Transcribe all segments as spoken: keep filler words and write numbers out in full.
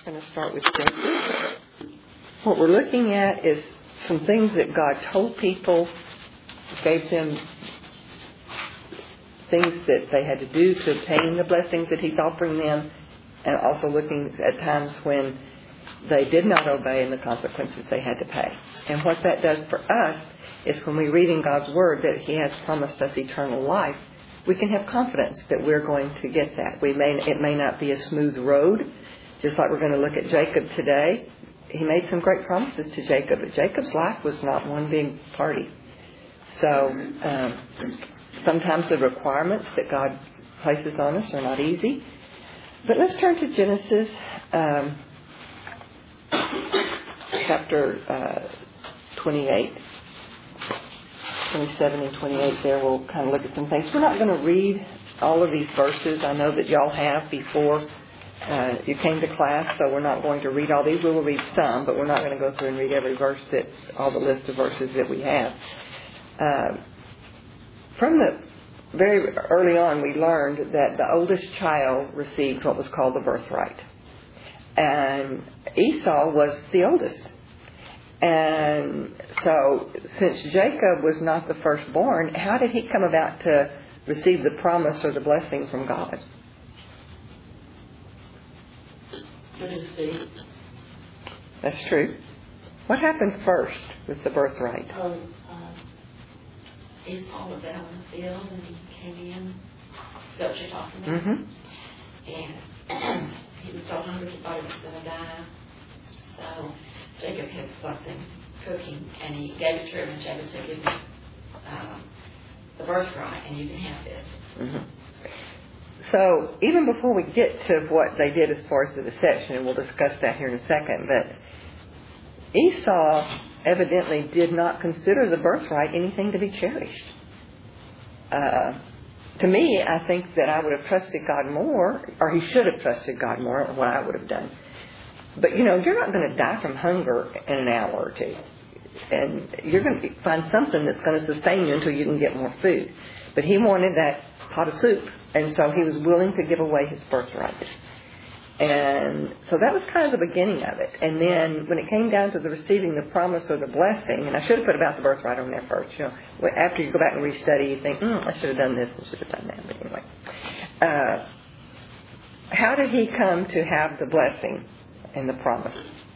I'm going to start with Jacob. What we're looking at is some things that God told people, gave them things that they had to do to obtain the blessings that He's offering them, and also looking at times when they did not obey and the consequences they had to pay. And what that does for us is when we read in God's Word that He has promised us eternal life, we can have confidence that we're going to get that. We may it may not be a smooth road, just like we're going to look at Jacob today. He made some great promises to Jacob, but Jacob's life was not one big party. So um, sometimes the requirements that God places on us are not easy. But let's turn to Genesis um, chapter uh, twenty-eight. twenty-seven and twenty-eight there. We'll kind of look at some things. We're not going to read all of these verses. I know that y'all have before uh, you came to class, so we're not going to read all these. We will read some, but we're not going to go through and read every verse, that all the list of verses that we have. Uh, from the very early on, we learned that the oldest child received what was called the birthright. And Esau was the oldest. And so, since Jacob was not the firstborn, how did he come about to receive the promise or the blessing from God? That's true. What happened first with the birthright? Oh, uh, Esau was out in the field and he came in. Is that what you're talking about? Mm-hmm. And he was so hungry he thought he was going to die. So Jacob had something cooking, and he gave it to him, and Jacob said, give me um, the birthright, and you can have this. Mm-hmm. So, even before we get to what they did as far as the deception, and we'll discuss that here in a second, but Esau evidently did not consider the birthright anything to be cherished. Uh, to me, I think that I would have trusted God more, or he should have trusted God more, than what I would have done. But, you know, you're not going to die from hunger in an hour or two. And you're going to find something that's going to sustain you until you can get more food. But he wanted that pot of soup. And so he was willing to give away his birthright. And so that was kind of the beginning of it. And then when it came down to the receiving the promise or the blessing, and I should have put about the birthright on there first. You know, after you go back and restudy, you think, mm, I should have done this and should have done that. But anyway. Uh, how did he come to have the blessing and the promise?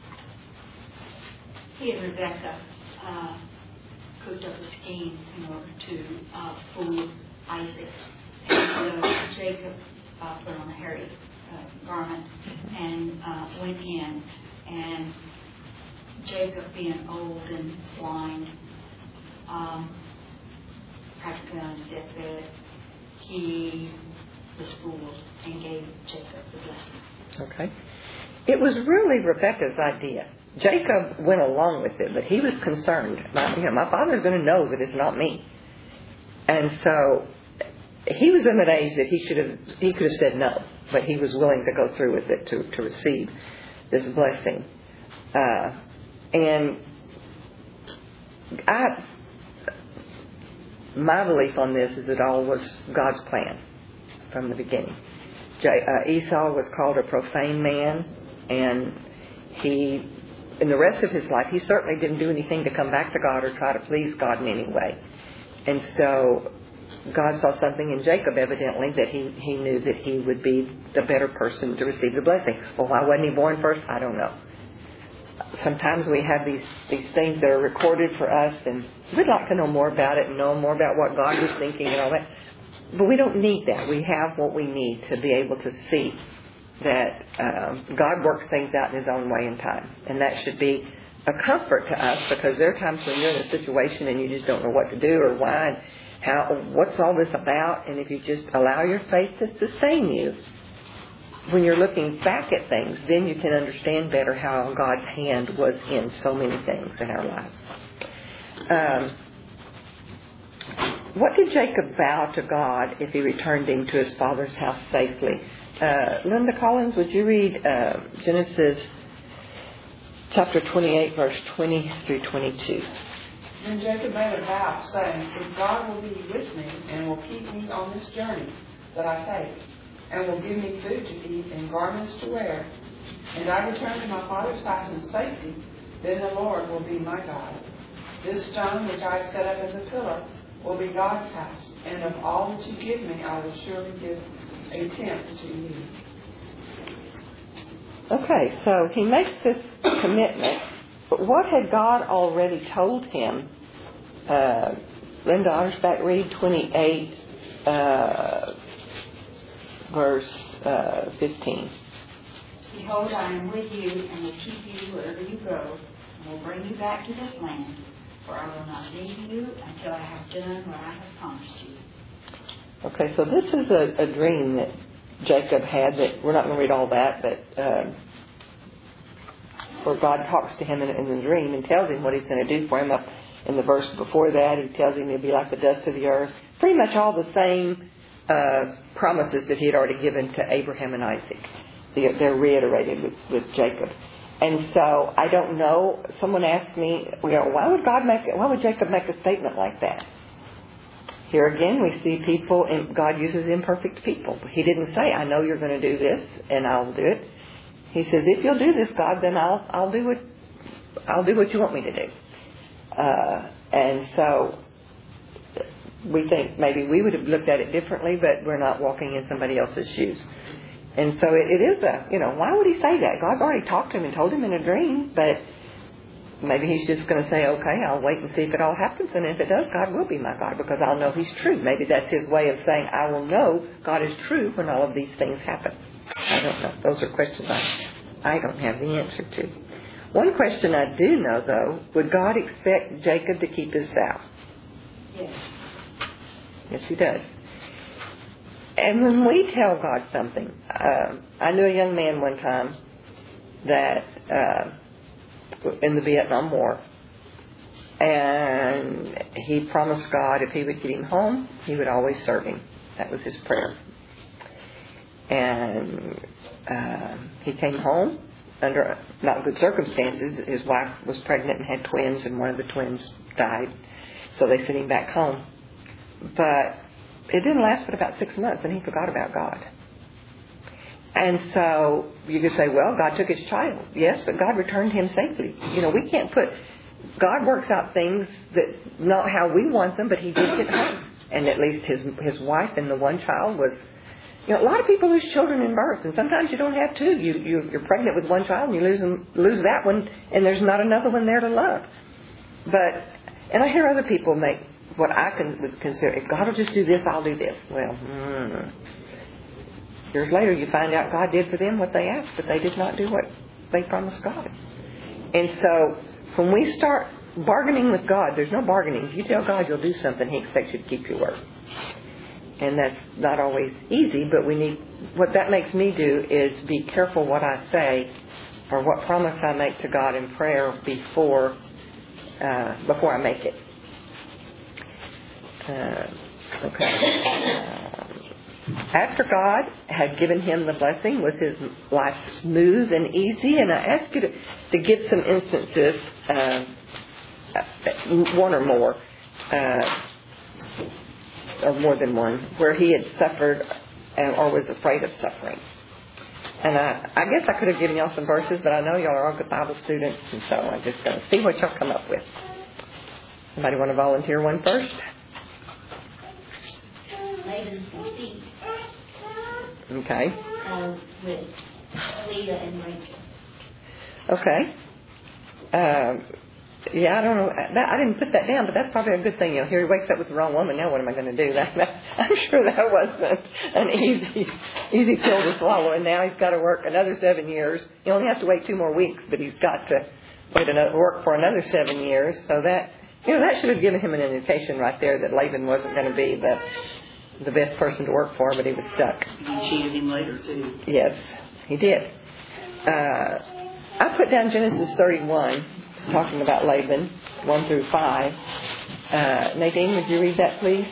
He and Rebecca uh, cooked up a scheme in order to uh, fool Isaac. And so Jacob uh, put on a hairy uh, garment and uh, went in. And Jacob, being old and blind, um, practically on his deathbed, he was fooled and gave Jacob the blessing. Okay. It was really Rebecca's idea. Jacob went along with it, but he was concerned. My, you know, my father's going to know that it's not me. And so he was in that age that he should have, he could have said no, but he was willing to go through with it to, to receive this blessing. Uh, and I, my belief on this is that all was God's plan from the beginning. J, uh, Esau was called a profane man. And he, in the rest of his life, he certainly didn't do anything to come back to God or try to please God in any way. And so God saw something in Jacob, evidently, that he, he knew that he would be the better person to receive the blessing. Well, why wasn't he born first? I don't know. Sometimes we have these, these things that are recorded for us, and we'd like to know more about it and know more about what God was thinking and all that. But we don't need that. We have what we need to be able to see that um, God works things out in His own way and time. And that should be a comfort to us, because there are times when you're in a situation and you just don't know what to do or why and how, what's all this about. And if you just allow your faith to sustain you, when you're looking back at things, then you can understand better how God's hand was in so many things in our lives. Um, what did Jacob vow to God if he returned him to his father's house safely? Uh, Linda Collins, would you read uh, Genesis chapter twenty-eight, verse twenty through twenty-two? Then Jacob made a vow, saying, if God will be with me and will keep me on this journey that I take, and will give me food to eat and garments to wear, and I return to my father's house in safety, then the Lord will be my God. This stone which I have set up as a pillar will be God's house, and of all that you give me, I will surely give a tenth to you. Okay, so he makes this commitment, but what had God already told him? Uh, Linda Ottersbach, read twenty-eight, uh, verse uh, fifteen. Behold, I am with you and will keep you wherever you go, and will bring you back to this land, for I will not leave you until I have done what I have promised you. Okay, so this is a, a dream that Jacob had that we're not going to read all that, but uh, where God talks to him in, in the dream and tells him what he's going to do for him. Up in the verse before that, he tells him he'll be like the dust of the earth. Pretty much all the same uh, promises that he had already given to Abraham and Isaac. They're, they're reiterated with, with Jacob. And so I don't know. Someone asked me, you know, why would God make? Why would Jacob make a statement like that? Here again, we see people, and God uses imperfect people. He didn't say, I know you're going to do this, and I'll do it. He says, if you'll do this, God, then I'll I'll do what I'll do what you want me to do. Uh, and so we think maybe we would have looked at it differently, but we're not walking in somebody else's shoes. And so it, it is a, you know, why would he say that? God's already talked to him and told him in a dream, but maybe he's just going to say, okay, I'll wait and see if it all happens, and if it does, God will be my God because I'll know he's true. Maybe that's his way of saying, I will know God is true when all of these things happen. I don't know. Those are questions I, I don't have the answer to. One question I do know, though, would God expect Jacob to keep his vow? Yes. Yes, he does. And when we tell God something, uh, I knew a young man one time that uh, in the Vietnam War, and he promised God if he would get him home, he would always serve him. That was his prayer. And uh, he came home under not good circumstances. His wife was pregnant and had twins, and one of the twins died. So they sent him back home. But it didn't last but about six months, and he forgot about God. And so you could say, well, God took his child. Yes, but God returned him safely. You know, we can't put... God works out things that not how we want them, but he did get home. And at least his his wife and the one child was... You know, a lot of people lose children in birth, and sometimes you don't have two. You, you, you're pregnant with one child, and you lose them, lose that one, and there's not another one there to love. But, and I hear other people make what I can would consider, if God will just do this, I'll do this. Well, mm, years later you find out God did for them what they asked, but they did not do what they promised God. And so when we start bargaining with God, there's no bargaining. If you tell God you'll do something, he expects you to keep your word. And that's not always easy, but we need, what that makes me do is be careful what I say or what promise I make to God in prayer before uh, before I make it. Uh, okay. Uh, after God had given him the blessing, was his life smooth and easy? And I ask you to, to give some instances, uh, one or more, uh, or more than one, where he had suffered or was afraid of suffering. And I, I guess I could have given y'all some verses, but I know y'all are all good Bible students, and so I'm just going to see what y'all come up with. Somebody want to volunteer one first? Laban's conceit Okay. uh, with Leah and Rachel. Okay. Um, yeah, I don't know. That, I didn't put that down, but that's probably a good thing. You know, here he wakes up with the wrong woman. Now what am I going to do? That, that, I'm sure that wasn't an easy, easy pill to swallow. And now he's got to work another seven years. He only has to wait two more weeks, but he's got to wait another, work for another seven years. So that, you know, that should have given him an indication right there that Laban wasn't going to be the the best person to work for, but he was stuck. He cheated him later, too. Yes, he did. Uh, I put down Genesis thirty-one, talking about Laban, one through five. Uh, Nadine, would you read that, please?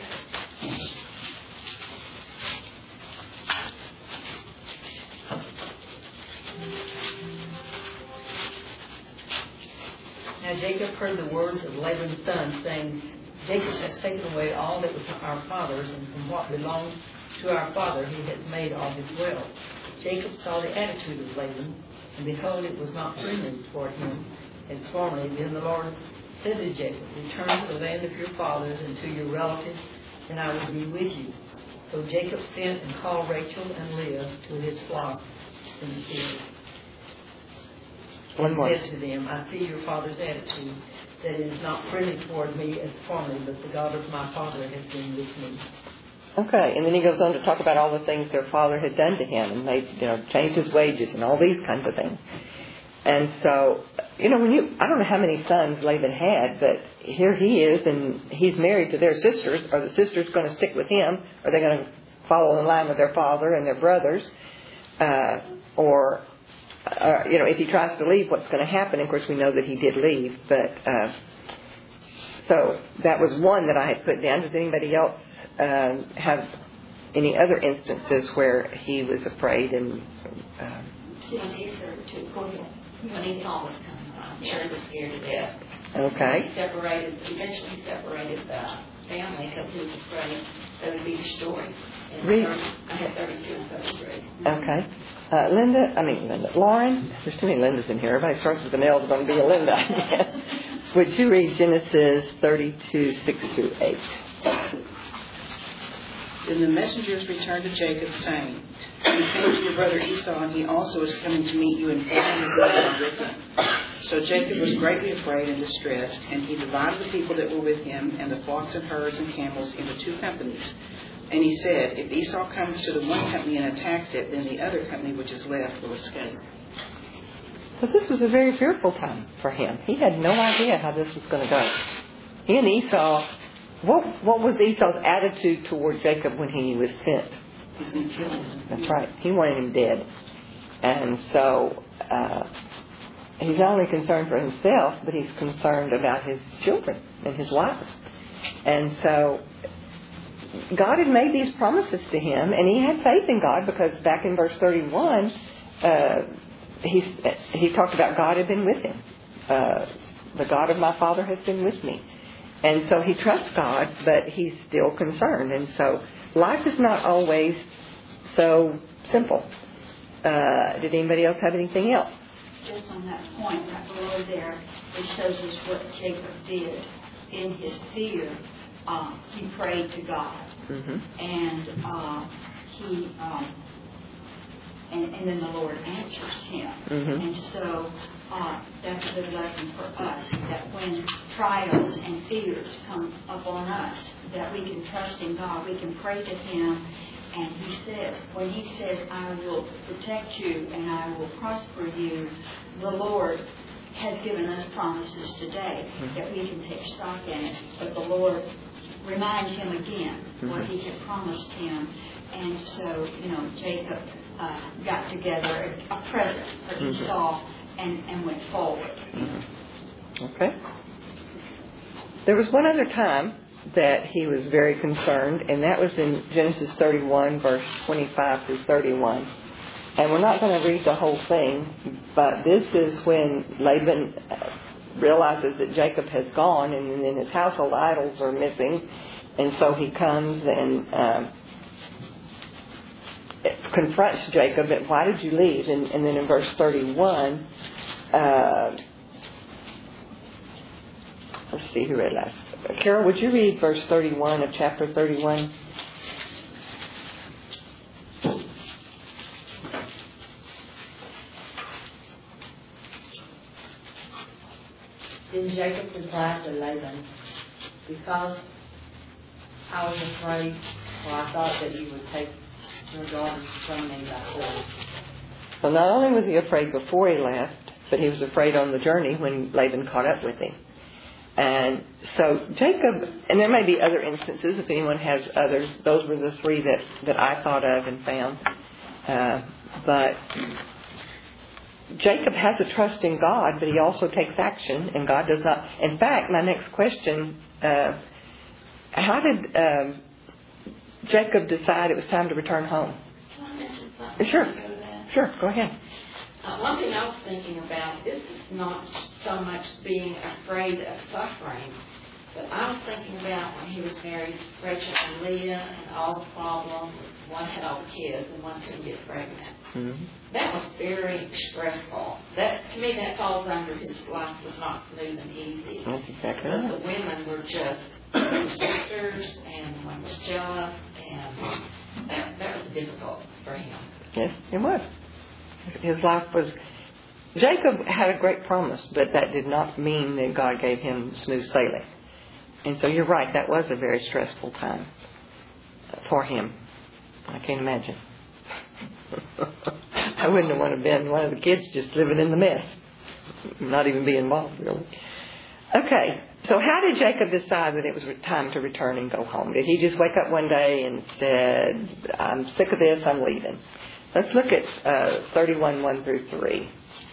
Now Jacob heard the words of Laban's son, saying, Jacob has taken away all that was our father's, and from what belonged to our father he has made all his wealth. Jacob saw the attitude of Laban, And behold, it was not friendly toward him as formerly. Then the Lord said to Jacob, return to the land of your fathers and to your relatives, and I will be with you. So Jacob sent and called Rachel and Leah to his flock in the field. One more. And said to them, I see your father's attitude, that it is not friendly toward me as formerly, but the God of my father has been with me. Okay, and then he goes on to talk about all the things their father had done to him, and they, you know, changed his wages and all these kinds of things. And so, you know, when you, I don't know how many sons Laban had, but here he is, and he's married to their sisters. Are the sisters going to stick with him? Are they going to follow in line with their father and their brothers? Uh, or, uh, you know, if he tries to leave, what's going to happen? Of course, we know that he did leave, but, uh, so that was one that I had put down. Does anybody else um, have any other instances where he was afraid and... Um, Yes, he served too. Go ahead. When he thought was coming along, Jared was scared to death. Okay. He separated, eventually he separated the family because he was afraid that it would be destroyed. And Read. thirty, I had thirty-two and thirty-three. Okay. Uh, Linda, I mean, Linda, Lauren, there's too many Lindas in here. Everybody starts with an L is going to be a Linda. Would you read Genesis thirty-two, six through eight? Then the messengers returned to Jacob, saying, You came to your brother Esau, and he also is coming to meet you in family blood with him. So Jacob was greatly afraid and distressed, and he divided the people that were with him, and the flocks and herds and camels, into two companies. And he said, If Esau comes to the one company and attacks it, then the other company which is left will escape. So this was a very fearful time for him. He had no idea how this was going to go. He and Esau, what, what was Esau's attitude toward Jacob when he was sent? He's going to kill him. That's right. He wanted him dead. And so uh, he's not only concerned for himself, but he's concerned about his children and his wives. And so God had made these promises to him, and he had faith in God, because back in verse thirty-one, uh, he, he talked about God had been with him. Uh, the God of my father has been with me. And so he trusts God, but he's still concerned. And so life is not always so simple. Uh, did anybody else have anything else? Just on that point, right below there, it shows us what Jacob did. In his fear, uh, he prayed to God. Mm-hmm. And uh, he, um, and, and then the Lord answers him. Mm-hmm. And so uh, that's a good lesson for us, that when trials and fears come upon us, that we can trust in God, we can pray to him. And he says, when he says, I will protect you and I will prosper you, the Lord has given us promises today mm-hmm. that we can take stock in it. But the Lord reminds him again mm-hmm. what he had promised him. And so, you know, Jacob uh, got together a, a present for mm-hmm. Esau and, and went forward. Mm-hmm. Okay. There was one other time that he was very concerned, and that was in Genesis thirty-one, verse twenty-five through thirty-one. And we're not going to read the whole thing, but this is when Laban realizes that Jacob has gone, and then his household idols are missing, and so he comes and um, confronts Jacob, and why did you leave? And, and then in verse thirty-one, uh, let's see who read last. Carol, would you read verse thirty-one of chapter thirty-one? Then Jacob replied to Laban, Because I was afraid, for I thought that you would take your daughters from me by force. So not only was he afraid before he left, but he was afraid on the journey when Laban caught up with him. And so Jacob, and there may be other instances if anyone has others. Those were the three that, that I thought of and found. Uh, but Jacob has a trust in God, but he also takes action, and God does not. In fact, my next question, uh, how did um, Jacob decide it was time to return home? Can I mention something? Sure. Go to that? Sure, go ahead. Uh, one thing I was thinking about, this is not so much being afraid of suffering, But I was thinking about when he was married to Rachel and Leah and all the problems. One had all the kids and one couldn't get pregnant. Mm-hmm. That was very stressful. That to me, that falls under his life was not smooth and easy. That's exactly Because right. the women were just they were sisters, and one was jealous, and that that was difficult for him. Yes, it was. His life was... Jacob had a great promise, but that did not mean that God gave him smooth sailing. And so you're right, that was a very stressful time for him. I can't imagine. I wouldn't have wanted to been one of the kids just living in the mess. Not even be involved, really. Okay, so how did Jacob decide that it was time to return and go home? Did he just wake up one day and said, I'm sick of this, I'm leaving? Let's look at uh, thirty-one, one through three.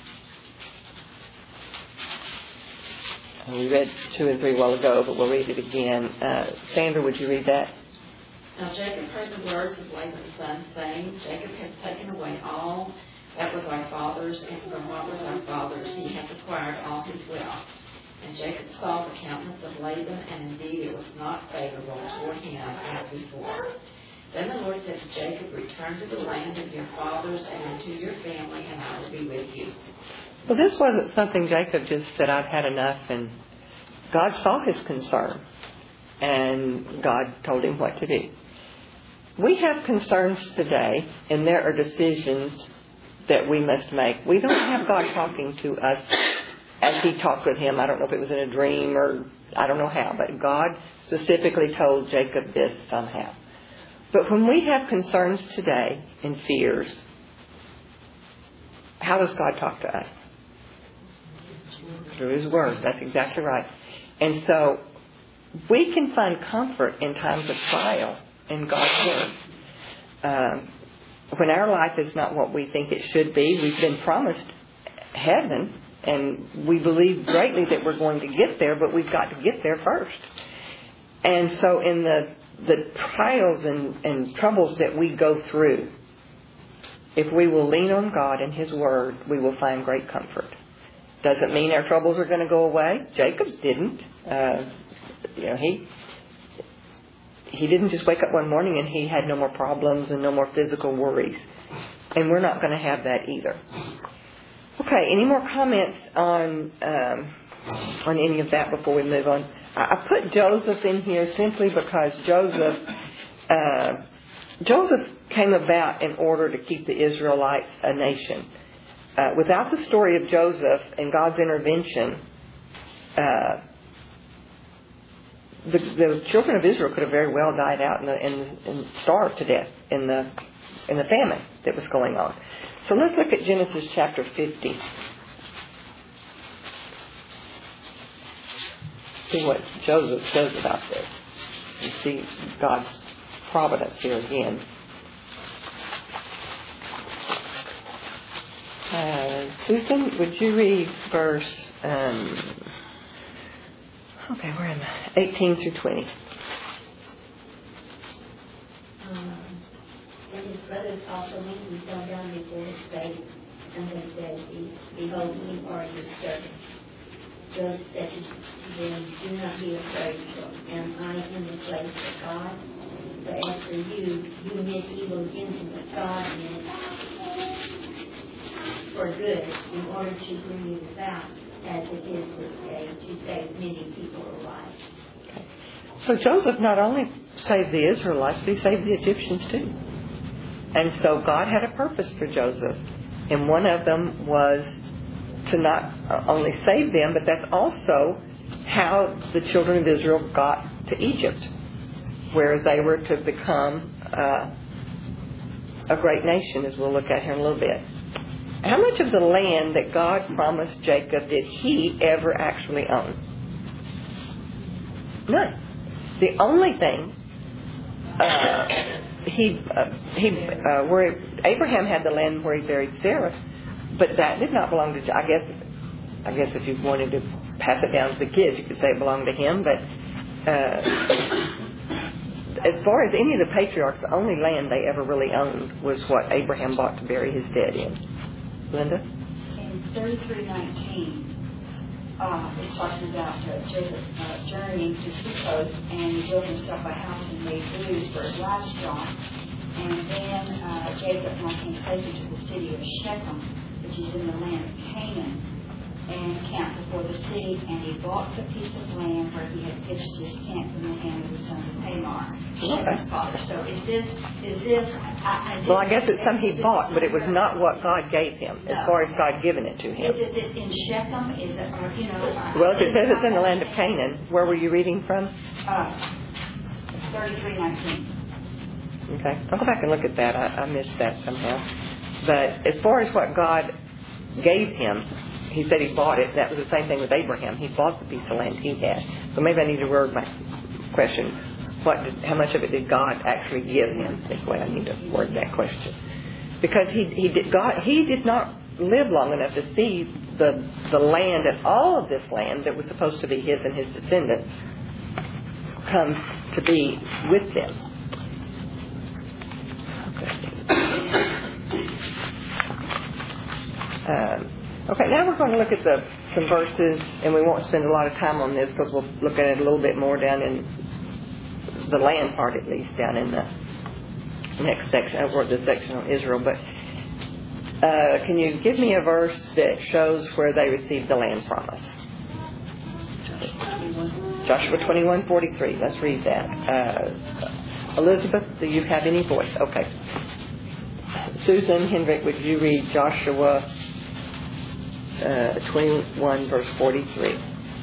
We read two and three a while ago, but we'll read it again. Uh, Sandra, would you read that? Now Jacob heard the words of Laban's son, saying, Jacob has taken away all that was our father's, and from what was our father's he hath acquired all his wealth. And Jacob saw the countenance of Laban, and indeed it was not favorable toward him as before. Then the Lord said to Jacob, return to the land of your fathers and into your family, and I will be with you. Well, this wasn't something Jacob just said, I've had enough, and God saw his concern, and God told him what to do. We have concerns today, and there are decisions that we must make. We don't have God talking to us as he talked with him. I don't know if it was in a dream or I don't know how, but God specifically told Jacob this somehow. But when we have concerns today and fears, how does God talk to us? Through his word. That's exactly right. And so we can find comfort in times of trial in God's word. Um, when our life is not what we think it should be, we've been promised heaven, and we believe greatly that we're going to get there, but we've got to get there first. And so in the the trials and, and troubles that we go through, if we will lean on God and his word, we will find great comfort. Doesn't mean our troubles are going to go away. Jacob's didn't. Uh, you know, he he didn't just wake up one morning and he had no more problems and no more physical worries. And we're not going to have that either. Okay, any more comments on um, on any of that before we move on? I put Joseph in here simply because Joseph uh, Joseph came about in order to keep the Israelites a nation. Uh, without the story of Joseph and God's intervention, uh, the, the children of Israel could have very well died out and, and, and starved to death in the in the famine that was going on. So let's look at Genesis chapter fifty. See what Joseph says about this. You see God's providence here again. Uh, Susan, would you read verse, um, okay, where am I? eighteen through twenty. Um, and his brothers also went and fell down before his face, and they said, Behold, we are your servants. Joseph said to them, do not be afraid, for am I in the place of God? But as for you, you meant evil against me, but God meant for good, in order to bring you about, as it is this day, to save many people alive. Okay. So Joseph not only saved the Israelites, but he saved the Egyptians too. And so God had a purpose for Joseph. And one of them was to not only save them, but that's also how the children of Israel got to Egypt, where they were to become uh, a great nation, as we'll look at here in a little bit. How much of the land that God promised Jacob did he ever actually own? None. The only thing uh, he uh, he uh, where Abraham had the land where he buried Sarah, but that did not belong to. I guess I guess if you wanted to pass it down to the kids, you could say it belonged to him. But uh, as far as any of the patriarchs, the only land they ever really owned was what Abraham bought to bury his dead in. Linda? In thirty-three nineteen, uh, is talking about uh, Jacob uh, journeying to Succoth, and he built himself a house and made booths for his livestock. And then uh, Jacob came safely to the city of Shechem, which is in the land of Canaan, and camped before the city, and he bought the piece of land where he had pitched his tent from the hand of the sons of Hamor, Shechem's father. So is this, is this, I, I Well, I guess it's something he bought, but it was not what God gave him, as No. far as God given it to him. Is it this in Shechem? Is it, or, you know... Uh, Well, if it says it's in the land of Canaan, where were you reading from? Uh, thirty-three nineteen. Okay, I'll go back and look at that. I, I missed that somehow. But as far as what God gave him, he said he bought it. That was the same thing with Abraham. He bought the piece of land he had. So maybe I need to word my question. What did, how much of it did God actually give him? Is the way I need to word that question. Because he he did God he did not live long enough to see the the land and all of this land that was supposed to be his and his descendants come to be with them. Um, okay, now we're going to look at the some verses, and we won't spend a lot of time on this because we'll look at it a little bit more down in the land part, at least down in the next section, over the section on Israel. But uh, can you give me a verse that shows where they received the land from us? Joshua twenty-one forty-three. Let's read that. Uh, Elizabeth, do you have any voice? Okay. Susan Hendrick, would you read Joshua uh, twenty-one, verse forty-three?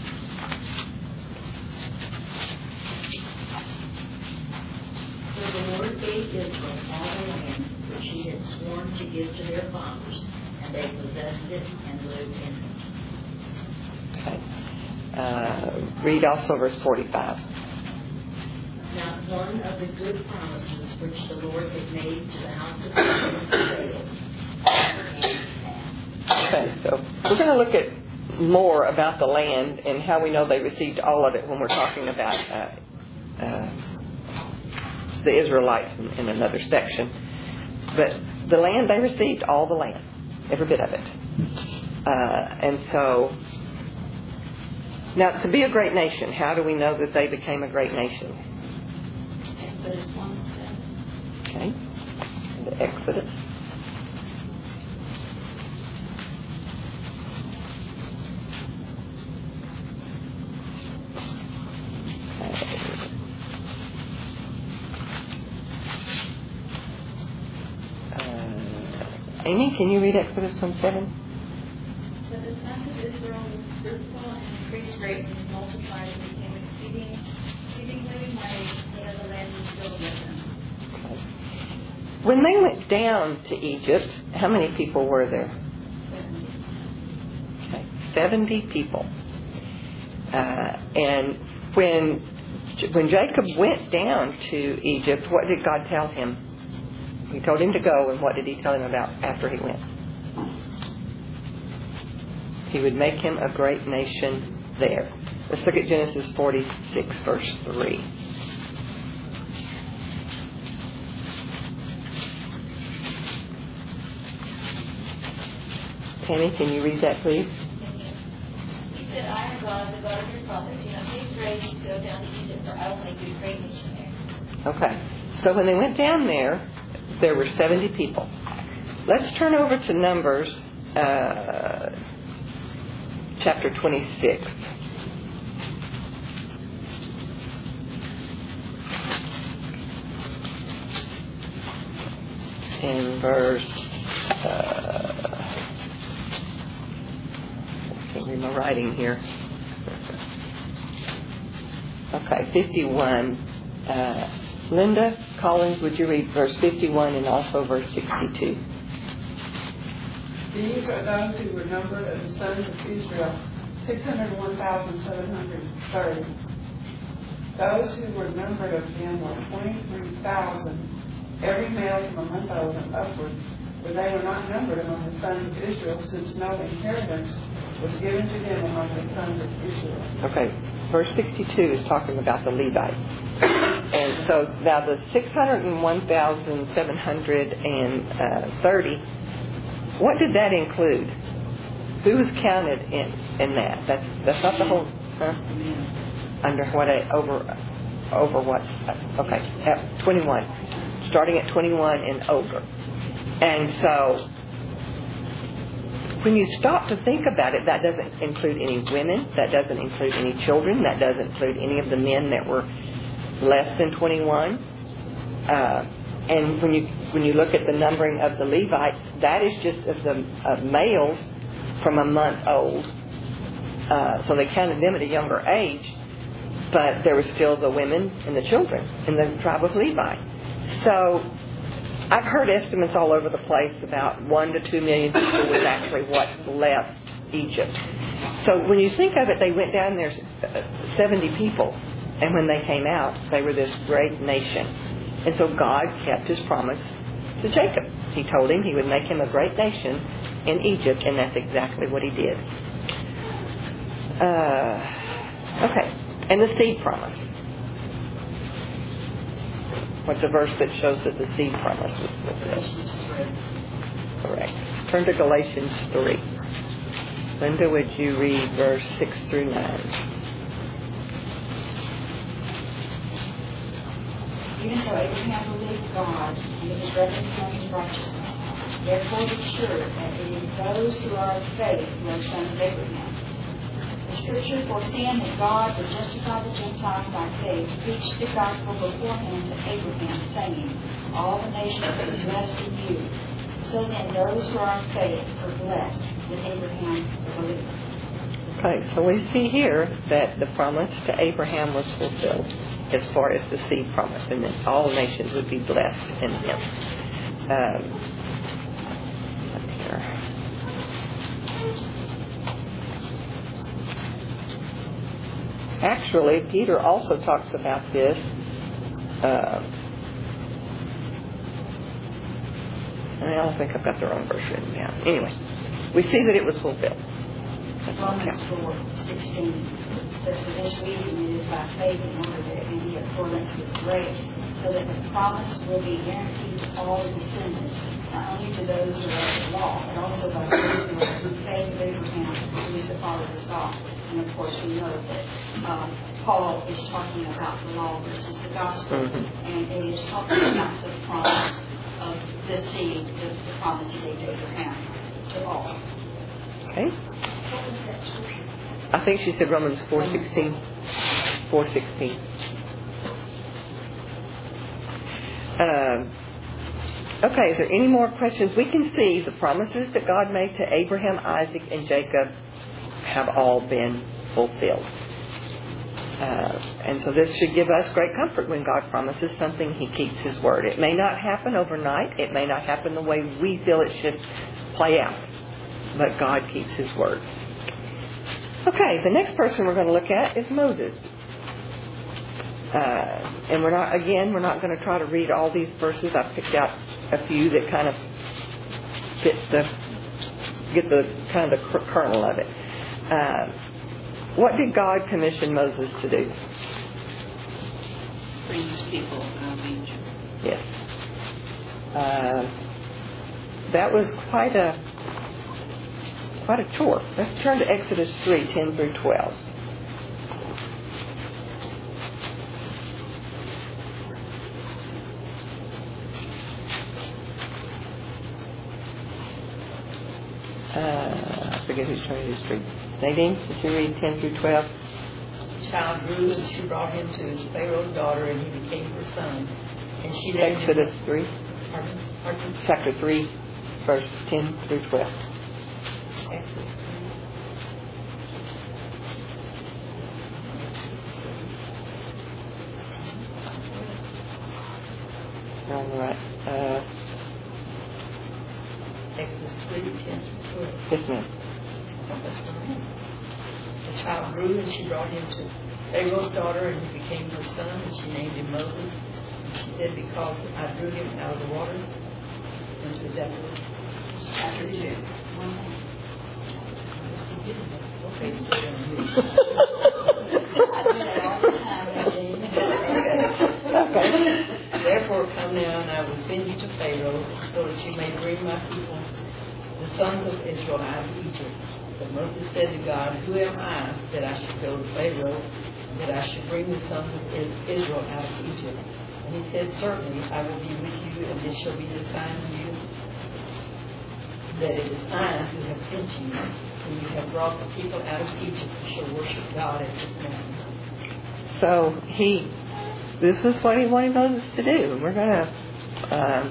So the Lord gave Israel all the land which he had sworn to give to their fathers, and they possessed it and lived in it. Okay. Uh, read also verse forty-five. Not one of the good promises which the Lord had made to the house of Israel failed. Okay, so we're going to look at more about the land and how we know they received all of it when we're talking about uh, uh, the Israelites in, in another section. But the land, they received all the land, every bit of it. Uh, and so, now to be a great nation, how do we know that they became a great nation? Exodus one. Okay, the Exodus. Uh, Amy, can you read Exodus one seven? So the sons of Israel were fruitful and increased greatly and multiplied and became exceeding, exceedingly mighty, so that the land was filled with them. When they went down to Egypt, how many people were there? Okay, seventy people. Uh, and when when Jacob went down to Egypt, what did God tell him? He told him to go, and what did he tell him about after he went? He would make him a great nation there. Let's look at Genesis forty-six, verse three. Tammy, can you read that, please? He said, I am God, the God of your fathers. Do not be afraid to go down to Egypt, for I will make you a great nation there. Okay. So when they went down there, there were seventy people. Let's turn over to Numbers uh, chapter twenty-six. In verse... Uh, I can't read my writing here. Okay, fifty-one. Uh, Linda Collins, would you read verse fifty-one and also verse sixty-two? These are those who were numbered of the sons of Israel, six hundred one thousand seven hundred thirty. Those who were numbered of them were twenty-three thousand, every male from a month old and upward, but they were not numbered among the sons of Israel, since no inheritance was given to them among the sons of Israel. Okay, verse sixty-two is talking about the Levites. And so now the six hundred one thousand seven hundred thirty, what did that include? Who was counted in, in that? That's that's not the whole, huh? Under what a, over, over what? Okay, at twenty-one. Starting at twenty-one and over. And so, when you stop to think about it, that doesn't include any women, that doesn't include any children, that doesn't include any of the men that were less than twenty-one. Uh, and when you when you look at the numbering of the Levites, that is just of the uh, males from a month old. Uh, so they counted them at a younger age, but there was still the women and the children in the tribe of Levi. So I've heard estimates all over the place about one to two million people was actually what left Egypt. So when you think of it, they went down there seventy people, and when they came out, they were this great nation. And so God kept His promise to Jacob. He told him He would make him a great nation in Egypt, and that's exactly what He did. Uh, okay, and the seed promise. What's a verse that shows that the seed promise was fulfilled? Correct. Let's turn to Galatians three. Linda, would you read verse six through nine? Even so, Abraham believed God, and it was reckoned to him as righteousness. Therefore be sure that it is those who are of faith who are sons of Abraham. The Scripture, foreseeing that God would justify the Gentiles by faith, preached the gospel beforehand to Abraham, saying, all the nations will be blessed in you. So then those who are of faith are blessed with Abraham believed. Okay, so we see here that the promise to Abraham was fulfilled as far as the seed promise, and that all nations would be blessed in him. Um, here. Actually, Peter also talks about this. Uh, I don't think I've got the wrong verse written down. Anyway, we see that it was fulfilled. Romans four sixteen says, for this reason it is by faith in order that it may be accordance with grace, so that the promise will be guaranteed to all the descendants, not only to those who are of the law, but also by those who are through faith of Abraham, who is the father of us all. And of course we know that um, Paul is talking about the law versus the gospel, mm-hmm. and it is talking about the promise of the seed, the, the promise he gave to Abraham to all. Okay. I think she said Romans four sixteen. four sixteen. Um, okay, is there any more questions? We can see the promises that God made to Abraham, Isaac, and Jacob have all been fulfilled. Uh, and so this should give us great comfort. When God promises something, He keeps His word. It may not happen overnight. It may not happen the way we feel it should play out. But God keeps His word. Okay, the next person we're going to look at is Moses. Uh, and we're not, again, we're not going to try to read all these verses. I've picked out a few that kind of fit the, get the kind of the kernel of it. Uh, what did God commission Moses to do? Bring His people out of Egypt. Yes. Uh, that was quite a quite a chore. Let's turn to Exodus three, ten through twelve. Uh, I forget who's turning this three. Nadine, did you read ten through twelve? The child grew, and she brought him to Pharaoh's daughter, and he became her son. And she named him. Exodus three, Pardon? Pardon? chapter three, verse ten through twelve. Exodus three. All right. Uh, Exodus three, ten through twelve. yes, ma'am. That's right. The child grew, and she brought him to Pharaoh's daughter, and he became her son, and she named him Moses. And she said, because I drew him out of the water. And is that the chapter two? Okay, so I do that all the time, Nadine. Okay. Therefore come now, and I will send you to Pharaoh, so that you may bring my people, the sons of Israel, out of Egypt. But Moses said to God, who am I that I should go to Pharaoh, that I should bring the sons of Israel out of Egypt? And he said, certainly I will be with you, and this shall be the sign to you, that it is I who have sent you. When you have brought the people out of Egypt, you shall worship God at this mountain. So he, this is what he wanted Moses to do. And we're going to, um,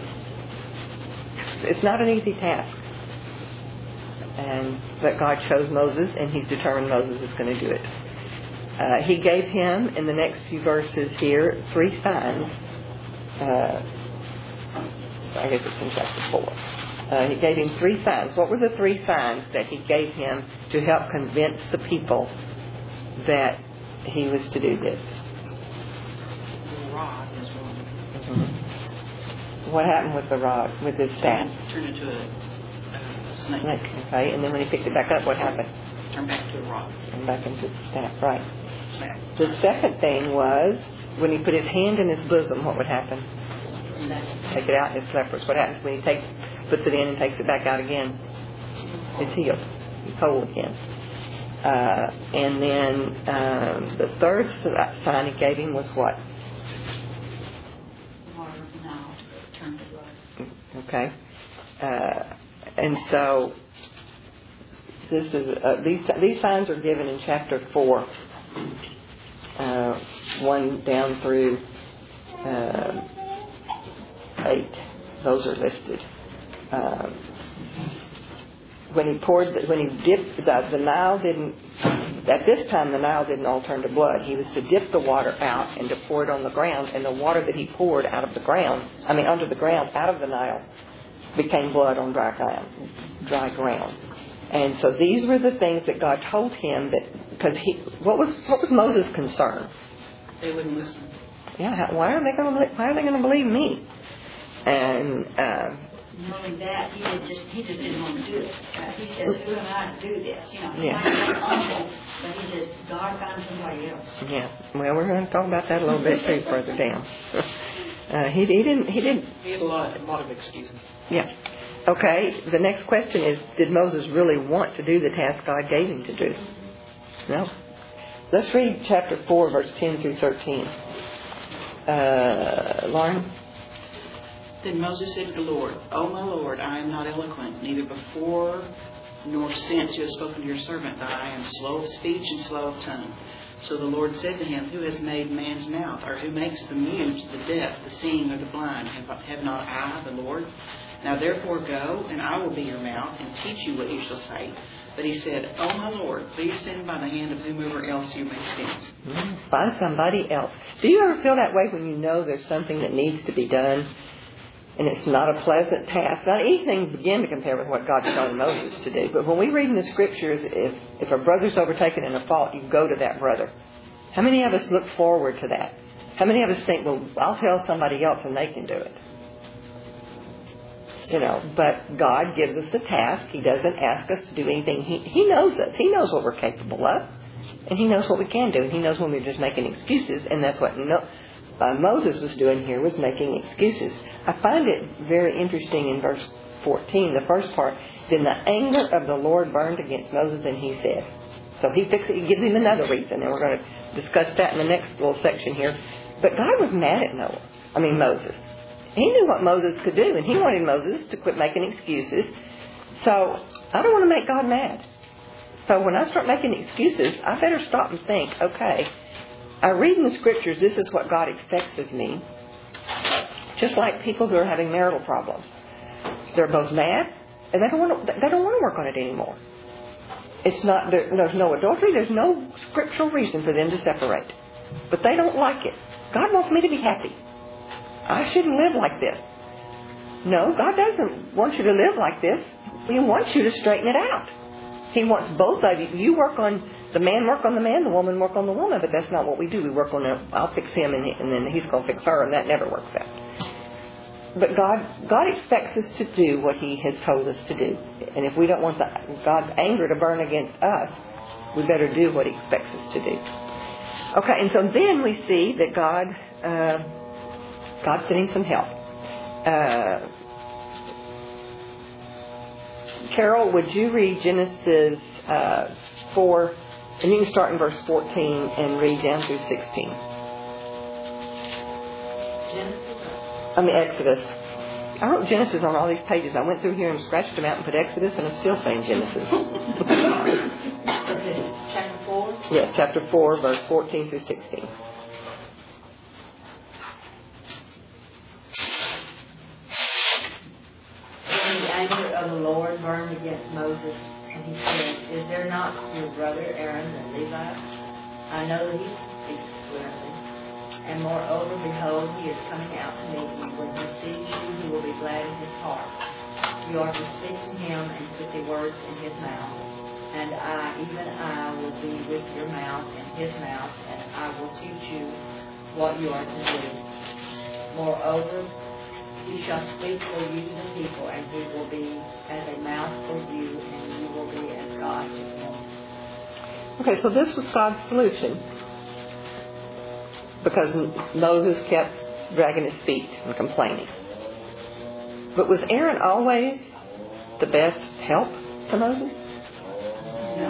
it's not an easy task. And but God chose Moses, and he's determined Moses is going to do it. Uh, he gave him, in the next few verses here, three signs. Uh, I guess it's in chapter four. Uh, he gave him three signs. What were the three signs that he gave him to help convince the people that he was to do this? The rod is one. Mm-hmm. What happened with the rod, with his staff? Turned into a uh, snake. Snake, okay. And then when he picked it back up, what happened? Turned back to a rod. Turned back into the staff, right. Snap. The second thing was, when he put his hand in his bosom, what would happen? Take it out, his lepers. What happens when he takes, puts it in and takes it back out again? It's healed. He's whole again. Uh, and then um, the third sign he gave him was what? Water of the Nile turned to blood. Okay. Uh, and so this is uh, these these signs are given in chapter four, uh, one down through uh, eight. Those are listed. Um, when he poured, the, when he dipped the, the Nile didn't. At this time, the Nile didn't all turn to blood. He was to dip the water out and to pour it on the ground, and the water that he poured out of the ground, I mean, under the ground, out of the Nile, became blood on dry ground. Dry ground. And so these were the things that God told him that, because he, what was what was Moses' concern? They wouldn't listen. Yeah, how, why are they going to why are they going to believe me? And uh, Not only that, he had just he just didn't want to do it. Uh, he says, "Who am I to do this?" You know, he Yeah. might be humble, but he says, "God found somebody else." yeah, well, we're going to talk about that a little bit too further down. Uh, he, he didn't. He didn't. He had a lot, a lot of excuses. Yeah. Okay. The next question is: did Moses really want to do the task God gave him to do? No. Let's read chapter four, verse ten through thirteen. Uh, Lauren. Then Moses said to the Lord, O my Lord, I am not eloquent, neither before nor since you have spoken to your servant, that I am slow of speech and slow of tongue. So the Lord said to him, Who has made man's mouth, or who makes the mute, the deaf, the seeing, or the blind? Have, have not I, the Lord? Now therefore go, and I will be your mouth, and teach you what you shall say. But he said, O my Lord, please send by the hand of whomever else you may send. Mm, find somebody else. Do you ever feel that way when you know there's something that needs to be done, and it's not a pleasant task? Not anything begin to compare with what God's telling Moses to do. But when we read in the Scriptures, if, if a brother's overtaken in a fault, you go to that brother. How many of us look forward to that? How many of us think, well, I'll tell somebody else and they can do it? You know, but God gives us a task. He doesn't ask us to do anything. He, he knows us. He knows what we're capable of. And He knows what we can do. And He knows when we're just making excuses. And that's what no, uh, Moses was doing here, was making excuses. I find it very interesting in verse fourteen, the first part. Then the anger of the Lord burned against Moses, and he said. So he, fixes, he gives him another reason. And we're going to discuss that in the next little section here. But God was mad at Noah. I mean, Moses. He knew what Moses could do, and He wanted Moses to quit making excuses. So I don't want to make God mad. So when I start making excuses, I better stop and think, okay, I read in the Scriptures, this is what God expects of me. Just like people who are having marital problems. They're both mad, and they don't want to, they don't want to work on it anymore. It's not, there, there's no adultery, there's no scriptural reason for them to separate. But they don't like it. God wants me to be happy. I shouldn't live like this. No, God doesn't want you to live like this. He wants you to straighten it out. He wants both of you. You work on, the man work on the man, the woman work on the woman, but that's not what we do. We work on, the, I'll fix him and, he, and then he's going to fix her, and that never works out. But God, God expects us to do what He has told us to do. And if we don't want the, God's anger to burn against us, we better do what He expects us to do. Okay, and so then we see that God, uh, God sent him some help. Uh, Carol, would you read Genesis uh, four, and you can start in verse fourteen and read down through sixteen. Genesis? I mean, Exodus. I wrote Genesis on all these pages. I went through here and scratched them out and put Exodus, and I'm still saying Genesis. Okay, chapter four? Yes, chapter four, verse fourteen through sixteen. Then the anger of the Lord burned against Moses, and he said, Is there not your brother Aaron the Levite? I know that he speaks clearly. And moreover, behold, he is coming out to meet you. When he sees you, he will be glad in his heart. You are to speak to him and put the words in his mouth. And I, even I, will be with your mouth and his mouth, and I will teach you what you are to do. Moreover, he shall speak for you to the people, and he will be as a mouth for you, and you will be as God to him. Okay, so this was God's solution. Because Moses kept dragging his feet and complaining. But was Aaron always the best help to Moses? No.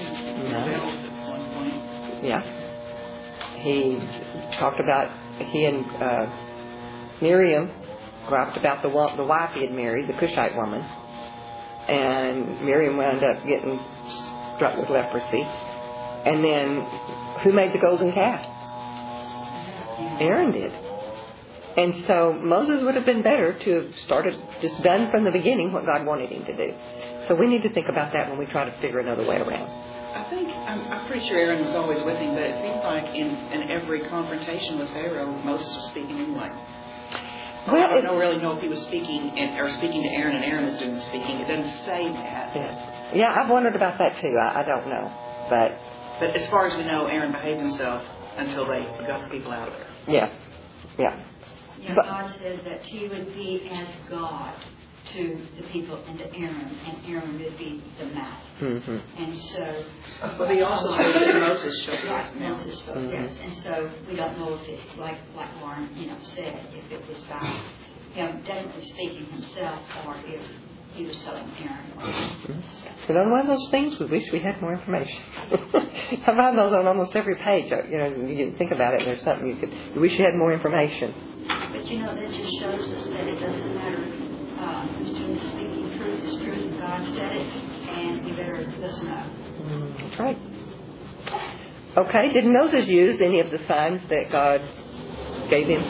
Yeah. He talked about, he and uh, Miriam griped about the, the wife he had married, the Cushite woman. And Miriam wound up getting struck with leprosy. And then, who made the golden calf? Aaron did. And so Moses would have been better to have started, just done from the beginning what God wanted him to do. So we need to think about that when we try to figure another way around. I think, I'm, I'm pretty sure Aaron was always with him, but it seems like in, in every confrontation with Pharaoh, Moses was speaking anyway. Well, I don't really know if he was speaking in, or speaking to Aaron and Aaron was doing the speaking. It doesn't say that. Yeah, yeah, I've wondered about that too. I, I don't know. But but as far as we know, Aaron behaved himself until they got the people out of there. Yeah, yeah. Yeah, But, God says that he would be as God to the people and to Aaron, and Aaron would be the mouth. mm-hmm. And so... But he also said that Moses showed Right, right Moses spoke, Mm-hmm. yes. And so we don't know if it's like, like Warren, you know, said, if it was by him definitely speaking himself or if he was telling Aaron. Mm-hmm. Another one of those things, we wish we had more information. I find those on almost every page. You know, you didn't think about it, and there's something you could, you wish you had more information. But you know, that just shows us that it doesn't matter uh, who's doing the speaking. Truth is truth, and God said it, and we better listen up. Mm, that's right. Okay, did Moses use any of the signs that God gave him?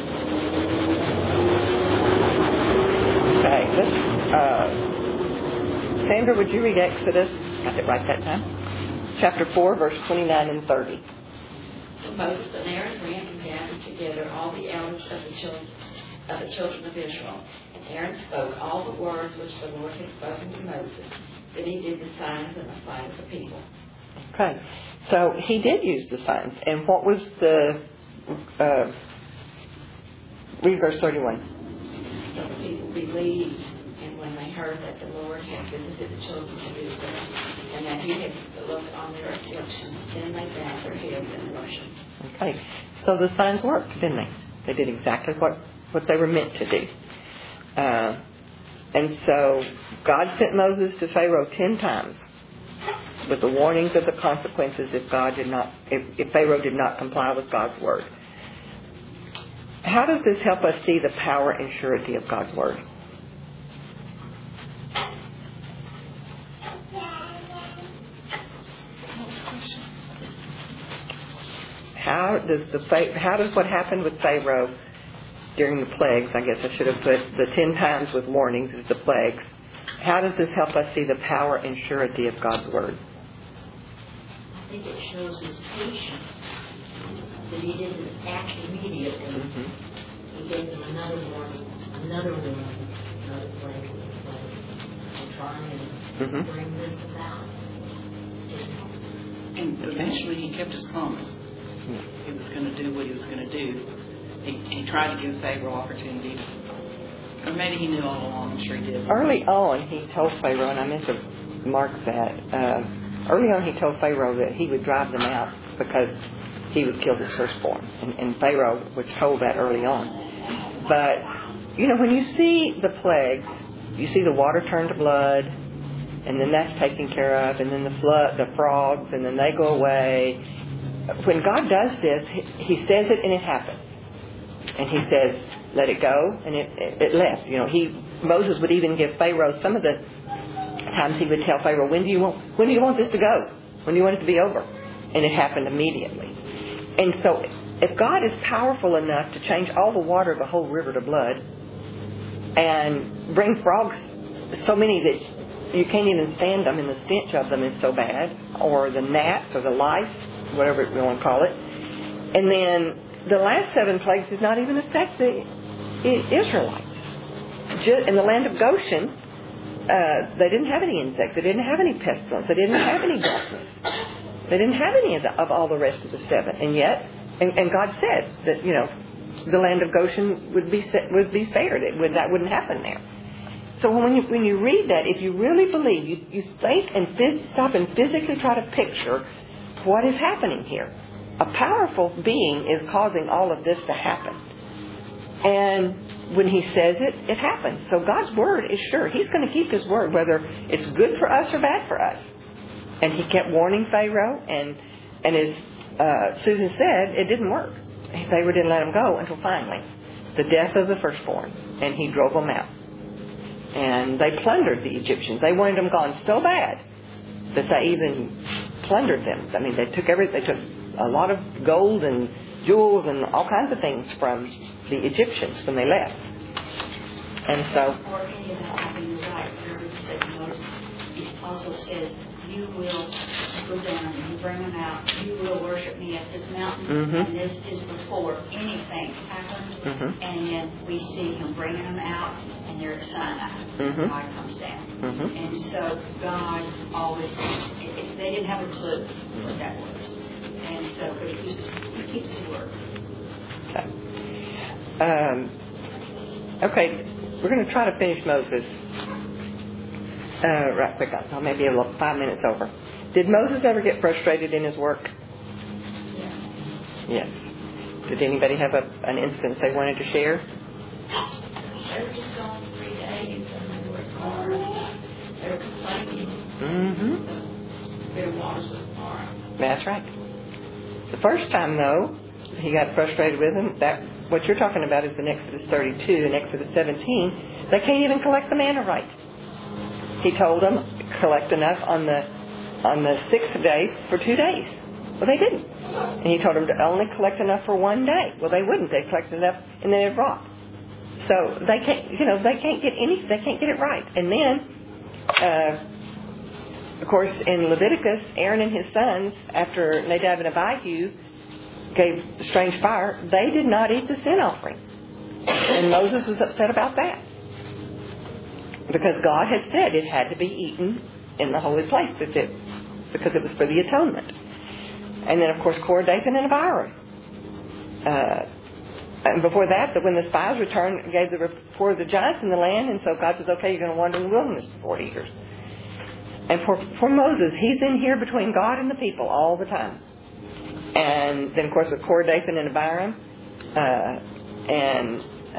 Okay, let's, uh, Sandra, would you read Exodus? Got it right that time. Chapter four, verse twenty-nine and thirty. So Moses and Aaron went and gathered together all the elders of the children of the children of Israel. And Aaron spoke all the words which the Lord had spoken to Moses. Then he did the signs in the sight of the people. Okay, so he did use the signs. And what was the, uh, read verse thirty-one. So the people believed, and when they heard that the Lord had visited the children of Israel, and that he had looked on their affliction, then they bowed their heads and worshipped. Okay, so the signs worked, didn't they? They did exactly what, what they were meant to do. Uh, and so God sent Moses to Pharaoh ten times with the warnings of the consequences if God did not, if, if Pharaoh did not comply with God's word. How does this help us see the power and surety of God's word? How does the how does what happened with Pharaoh during the plagues? I guess I should have put the ten times with warnings as the plagues. How does this help us see the power and surety of God's word? I think it shows his patience. That he didn't act immediately. Mm-hmm. He gave them another warning, another warning, another plague, another plague, to try and Mm-hmm. bring this about. And eventually he kept his promise. He was going to do what he was going to do. He, he tried to give Pharaoh opportunity. Or maybe he knew all along. I'm sure he did. Early on, he told Pharaoh, and I meant to mark that. Uh, early on, he told Pharaoh that he would drive them out because he would kill his firstborn. And, and Pharaoh was told that early on. But, you know, when you see the plague, you see the water turn to blood, and then that's taken care of, and then the flood, the frogs, and then they go away. When God does this, He, he says it and it happens. And He says, let it go, and it, it, it left. You know, He Moses would even give Pharaoh, some of the times he would tell Pharaoh, when do you want, when do you want this to go? When do you want it to be over? And it happened immediately. And so, if God is powerful enough to change all the water of the whole river to blood, and bring frogs, so many that you can't even stand them, and the stench of them is so bad, or the gnats, or the lice, whatever you want to call it. And then the last seven plagues did not even affect the Israelites. Just in the land of Goshen, uh, they didn't have any insects. They didn't have any pestilence. They didn't have any darkness. They didn't have any of, the, of all the rest of the seven. And yet, and, and God said that, you know, the land of Goshen would be would be spared. It would, that wouldn't happen there. So when you when you read that, if you really believe, you, you think and phys- stop and physically try to picture what is happening here. A powerful being is causing all of this to happen. And when He says it, it happens. So God's Word is sure. He's going to keep His Word, whether it's good for us or bad for us. And He kept warning Pharaoh, and, and as uh, Susan said, it didn't work. Pharaoh didn't let him go until finally, the death of the firstborn, and he drove them out. And they plundered the Egyptians. They wanted them gone so bad that they even plundered them. I mean, they took every, they took a lot of gold and jewels and all kinds of things from the Egyptians when they left. And so, Or any of that happening, you're right. Remember, he said, notice, he also says, you will go down and you bring them out. You will worship me at this mountain. Mm-hmm. And this is before anything happened. Mm-hmm. And then we see Him bringing them out, and they're at Sinai. Mm-hmm. God comes down. Mm-hmm. And so God always keeps, it, it, they didn't have a clue what that was. And so, but He keeps, he keeps His word. Okay. Um, okay, we're going to try to finish Moses. Uh, right quick, I'll maybe a little, five minutes over. Did Moses ever get frustrated in his work? Yeah. Yes. Did anybody have a, an instance they wanted to share? They were just gone three days and they were hard. They were complaining. Mm-hmm. Their waters was hard. That's right. The first time, though, he got frustrated with him. That what you're talking about is in Exodus thirty-two and Exodus seventeen. They can't even collect the manna right. He told them, collect enough on the on the sixth day for two days. Well, they didn't. And He told them to only collect enough for one day. Well, they wouldn't. They collected enough, and then it dropped. So they can't, you know, they can't get any. They can't get it right. And then, uh, of course, in Leviticus, Aaron and his sons, after Nadab and Abihu gave the strange fire, they did not eat the sin offering, and Moses was upset about that. Because God had said it had to be eaten in the holy place because it, because it was for the atonement. And then, of course, Korah, Dathan, and Abiram. Uh, and before that, that when the spies returned, gave the report of the giants in the land, and so God says, okay, you're going to wander in the wilderness for forty years. And for, for Moses, he's in here between God and the people all the time. And then, of course, with Korah, Dathan, and Abiram, uh, and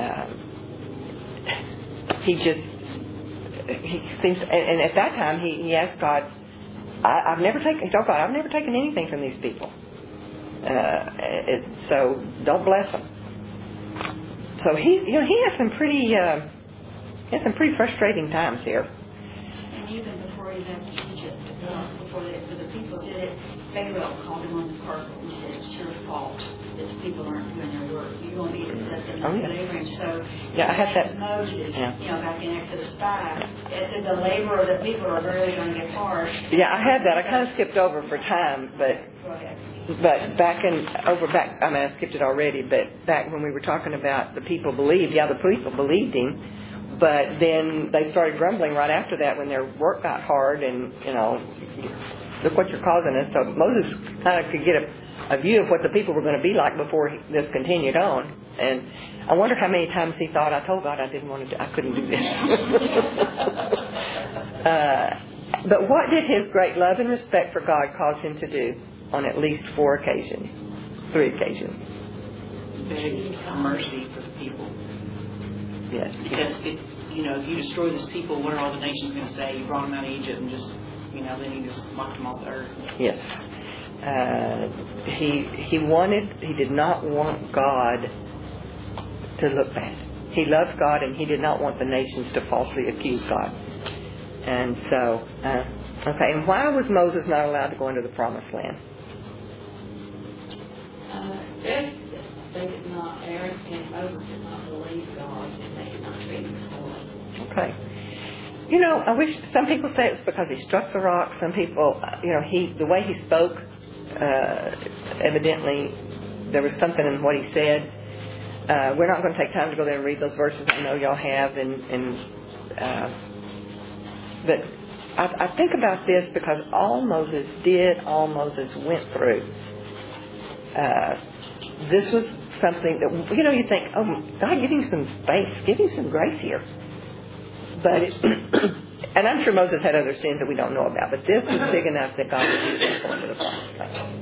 uh, he just... He seems, and, and at that time he, he asked God, I, "I've never taken." He told God, "I've never taken anything from these people, uh, it, so don't bless them." So he, you know, he has some pretty, uh, he has some pretty frustrating times here. And even before he left Egypt, uh, before the, the people did it, Pharaoh called him on the carpet and said, "It's your fault that the people aren't doing their work. You want me to set them Oh, up yeah. laboring." So Yeah, I had that. Moses, Yeah. you know, back in Exodus five, it said the labor of the people are really going to get hard. Yeah, I had that. I kind of skipped over for time, but Go ahead. but back in over back. I mean, I skipped it already. But back when we were talking about the people believed, yeah, the people believed him. But then they started grumbling right after that when their work got hard, and you know, look what you're causing us. So Moses kind of could get a, a view of what the people were going to be like before he, this continued on. And I wonder how many times he thought, I told God I didn't want to do, I couldn't do this. uh, but what did his great love and respect for God cause him to do on at least four occasions, three occasions? Beg for mercy for the people. Yes. Because it, you know, if you destroy this people, what are all the nations going to say? You brought them out of Egypt and just, you know, then he just mocked them off the earth. Yes. Uh, he he wanted, he did not want God to look bad. He loved God, and he did not want the nations to falsely accuse God. And so, uh, okay, and why was Moses not allowed to go into the promised land? Uh, if they did not, Aaron and Moses did not believe God, and they did not treat him as holy. Okay. You know, I wish, some people say it was because he struck the rock. Some people, you know, he the way he spoke, uh, evidently there was something in what he said. Uh, we're not going to take time to go there and read those verses. I know y'all have, and, and uh, but I, I think about this because all Moses did, all Moses went through. Uh, this was something that, you know, you think, oh, God, give him some space, give him some grace here. But it, and I'm sure Moses had other sins that we don't know about, but this was big enough that God would use him to go into the promised land.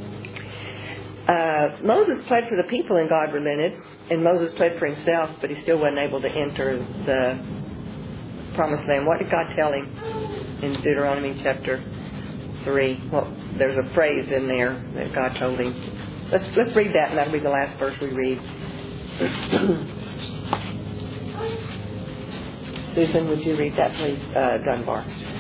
Uh, Moses pled for the people, and God relented. And Moses pled for himself, but he still wasn't able to enter the promised land. What did God tell him in Deuteronomy chapter three? Well, there's a phrase in there that God told him. Let's let's read that, and that'll be the last verse we read. Susan, would you read that, please? Uh, Dunbar.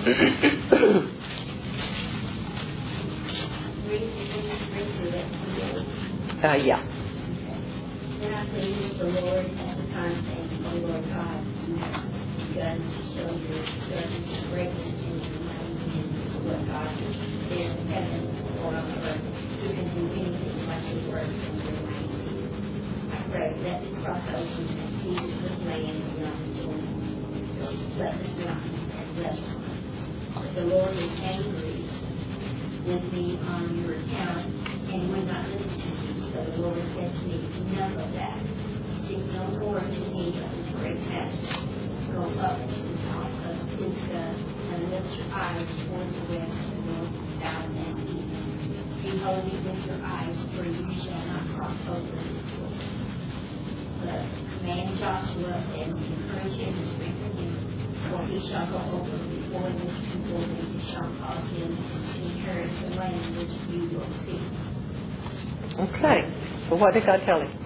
uh, yeah. Then I pleased the Lord at the time, saying, O Lord God, you have begun to show your servants greatness in your mighty hand, what God is in heaven or on earth, who can do anything but his word from your mighty. I pray, let the cross open and seize this land beyond the Jordan. Let this mountain and rest on it. But the Lord is angry with me on your account, and he would not listen to me. So the Lord said to me, enough of that. Speak no more to me of this great task. Go up to the top of Pisgah and lift your eyes towards the west, the north, south, and east. Behold, lift your eyes, for you shall not cross over this course. But command Joshua and encourage him and strengthen him, for he shall go over before this people, and you shall cause him to inherit the land which you will see. Okay. So what did God tell him?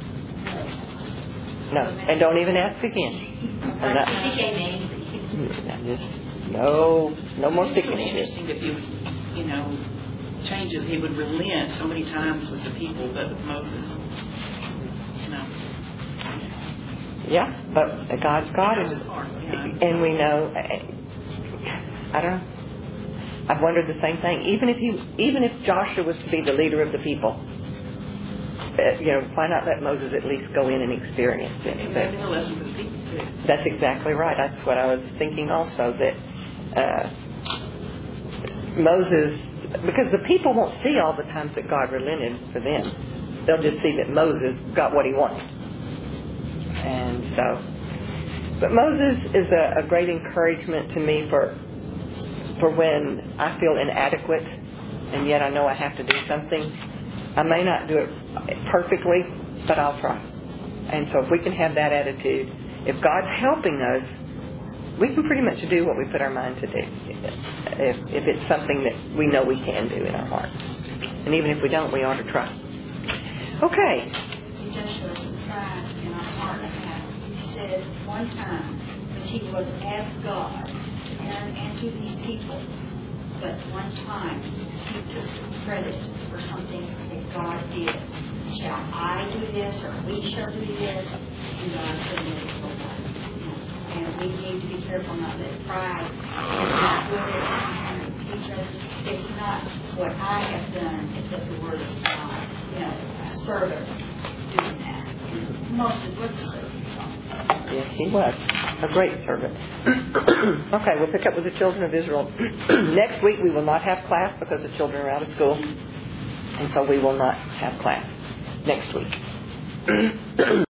No. And don't even ask again. And that, just no, no more It's really sickening. interesting that he would, you know, changes. He would relent so many times with the people, but with Moses, no. Yeah, but God's God, It's and, his heart, you know. and we know. I don't know. I've wondered the same thing. Even if he, even if Joshua was to be the leader of the people, uh, you know, why not let Moses at least go in and experience it? It But was a lesson for the people too. that's exactly right. That's what I was thinking also, that uh, Moses, because the people won't see all the times that God relented for them. They'll just see that Moses got what he wanted. And so, but Moses is a, a great encouragement to me for for when I feel inadequate, and yet I know I have to do something. I may not do it perfectly, but I'll try. And so if we can have that attitude, if God's helping us, we can pretty much do what we put our mind to do. If, if it's something that we know we can do in our heart. And even if we don't, we ought to try. Okay. He just was pride in our heart and heart. He said one time that he was asked God and, and to these people, but one time he took credit for something that God did. Shall I do this, or we shall do this? And God couldn't let it go by. And we need to be careful not to let pride not with us and teach us. It's not what I have done, it's what the Word of God, you know, a servant doing that. And Moses was a servant. Yes, he was. A great servant. Okay, we'll pick up with the children of Israel. Next week we will not have class because the children are out of school. And so we will not have class next week.